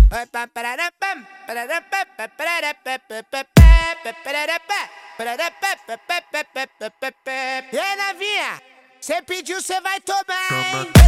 E novinha, cê pediu, cê vai tomar, hein?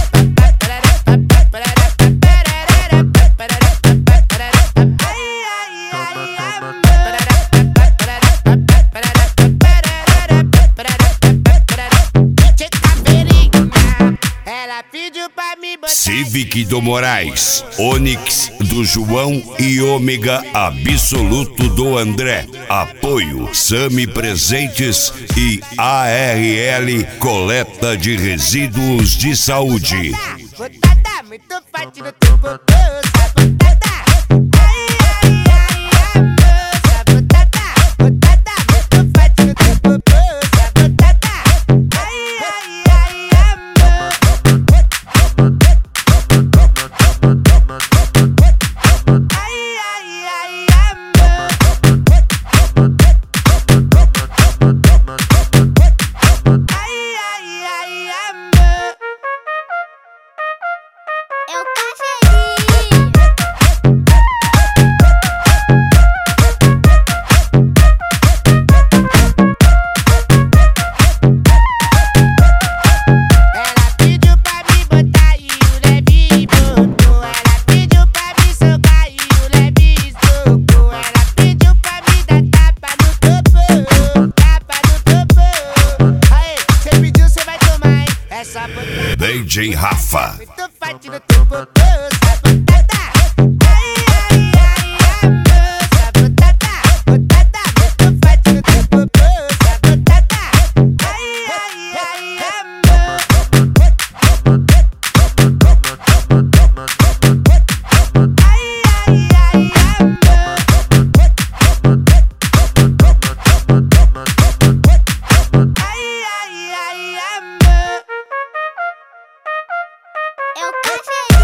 Ela pediu pra me botar. Civic do Moraes, Onix do João e Ômega Absoluto do André. Apoio Sami Presentes e ARL Coleta de Resíduos de Saúde. Botada muito forte no teu popô, botada. DJ Rafa. Muito forte no teu popô, botada. Botada muito forte no teu popô, botada. Eu